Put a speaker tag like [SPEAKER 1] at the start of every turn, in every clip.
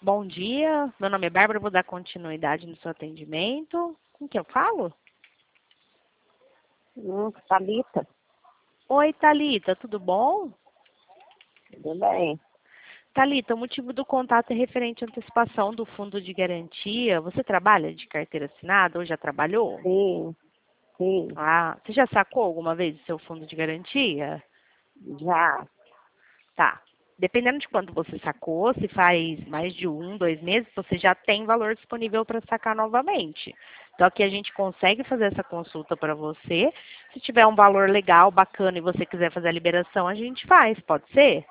[SPEAKER 1] Bom dia, meu nome é Bárbara, vou dar continuidade no seu atendimento. Com quem eu falo?
[SPEAKER 2] Thalita,
[SPEAKER 1] Oi, Thalita, tudo bom?
[SPEAKER 2] tudo bem?
[SPEAKER 1] Thalita, o motivo do contato é referente à antecipação do fundo de garantia. Você trabalha de carteira assinada ou já trabalhou?
[SPEAKER 2] Sim, sim,
[SPEAKER 1] Ah, você já sacou alguma vez o seu fundo de garantia?
[SPEAKER 2] já.
[SPEAKER 1] Tá. Dependendo de quando você sacou, se faz mais de 2 meses, você já tem valor disponível para sacar novamente. Então aqui a gente consegue fazer essa consulta para você. Se tiver um valor legal, bacana e você quiser fazer a liberação, a gente faz, pode ser?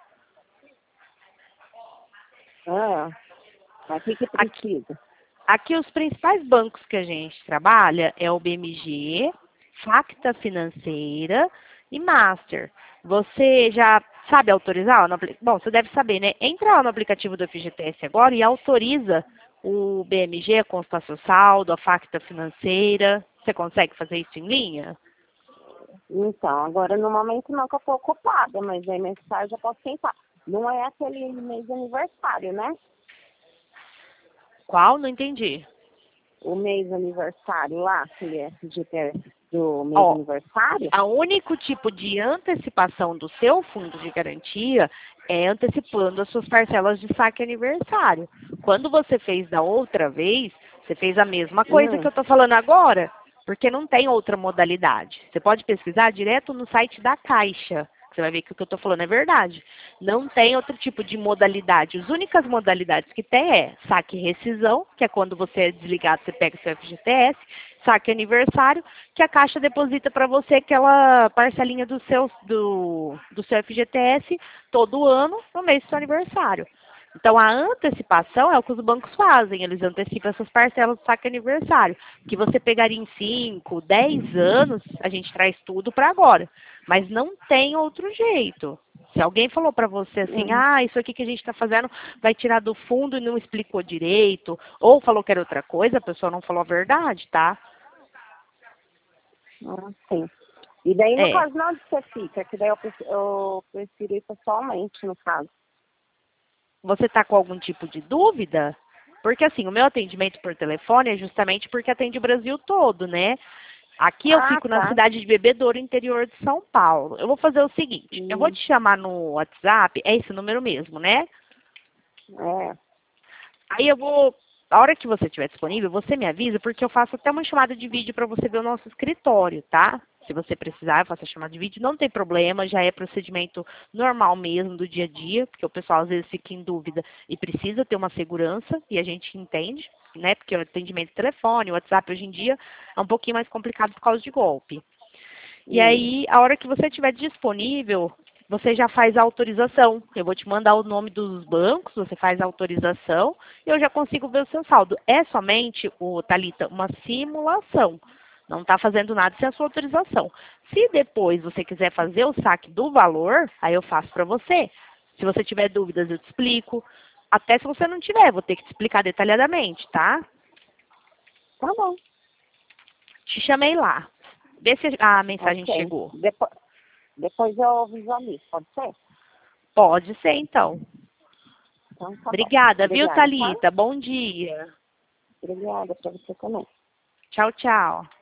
[SPEAKER 2] Mas o que
[SPEAKER 1] Aqui,
[SPEAKER 2] precisa?
[SPEAKER 1] aqui os principais bancos que a gente trabalha é o BMG, Facta Financeira e Master. Você já sabe autorizar? Bom, você deve saber, né? Entra lá no aplicativo do FGTS agora e autoriza o BMG a constar seu saldo, a Facta Financeira. Você consegue fazer isso em linha?
[SPEAKER 2] Então, agora no momento não que eu estou ocupada, mas aí mais tarde eu posso tentar. Não é aquele mês de aniversário, né?
[SPEAKER 1] Qual? Não entendi.
[SPEAKER 2] O mês de aniversário lá, que é do mês de
[SPEAKER 1] Ó,
[SPEAKER 2] aniversário?
[SPEAKER 1] o único tipo de antecipação do seu fundo de garantia é antecipando as suas parcelas de saque aniversário. Quando você fez da outra vez, você fez a mesma coisa que
[SPEAKER 2] Hum,
[SPEAKER 1] eu estou falando agora, porque não tem outra modalidade. Você pode pesquisar direto no site da Caixa. Você vai ver que o que eu estou falando é verdade. Não tem outro tipo de modalidade. As únicas modalidades que tem é saque e rescisão, que é quando você é desligado, você pega o seu FGTS, saque aniversário, que a Caixa deposita para você aquela parcelinha do seu FGTS todo ano no mês do seu aniversário. Então, a antecipação é o que os bancos fazem, eles antecipam essas parcelas do saque aniversário, que você pegaria em 5, 10 anos, a gente traz tudo para agora. Mas não tem outro jeito. Se alguém falou para você assim,
[SPEAKER 2] hum.
[SPEAKER 1] isso aqui que a gente está fazendo vai tirar do fundo e não explicou direito, ou falou que era outra coisa, a pessoa não falou a verdade, tá?
[SPEAKER 2] Sim. E daí, no
[SPEAKER 1] É.
[SPEAKER 2] caso, não onde você fica, que daí eu prefiro ir pessoalmente, no caso.
[SPEAKER 1] Você está com algum tipo de dúvida? Porque assim, o meu atendimento por telefone é justamente porque atende o Brasil todo, né? Aqui eu
[SPEAKER 2] Ah,
[SPEAKER 1] fico na
[SPEAKER 2] tá.
[SPEAKER 1] cidade de Bebedouro, interior de São Paulo. Eu vou fazer o seguinte, eu vou
[SPEAKER 2] Hum,
[SPEAKER 1] te chamar no WhatsApp, é esse número mesmo, né?
[SPEAKER 2] é.
[SPEAKER 1] Aí eu vou, a hora que você estiver disponível, você me avisa, porque eu faço até uma chamada de vídeo para você ver o nosso escritório, tá? Se você precisar, eu faço a chamada de vídeo, não tem problema, já é procedimento normal mesmo do dia a dia, porque o pessoal às vezes fica em dúvida e precisa ter uma segurança, e a gente entende, né? Porque o atendimento de telefone, o WhatsApp hoje em dia é um pouquinho mais complicado por causa de golpe. E
[SPEAKER 2] Hum.
[SPEAKER 1] aí, a hora que você estiver disponível, você já faz a autorização. Eu vou te mandar o nome dos bancos, você faz a autorização e eu já consigo ver o seu saldo. É somente, Thalita, uma simulação. Não está fazendo nada sem a sua autorização. Se depois você quiser fazer o saque do valor, aí eu faço para você. Se você tiver dúvidas, eu te explico. Até se você não tiver, vou ter que te explicar detalhadamente, tá?
[SPEAKER 2] Tá bom.
[SPEAKER 1] Te chamei lá. Vê se a mensagem
[SPEAKER 2] Ok.
[SPEAKER 1] chegou.
[SPEAKER 2] Depois eu visualizo, pode ser?
[SPEAKER 1] Pode ser, então.
[SPEAKER 2] Então tá bom.
[SPEAKER 1] Obrigada, viu,
[SPEAKER 2] Obrigada, tá?
[SPEAKER 1] Thalita? Bom dia.
[SPEAKER 2] Obrigada para você também.
[SPEAKER 1] Tchau, tchau.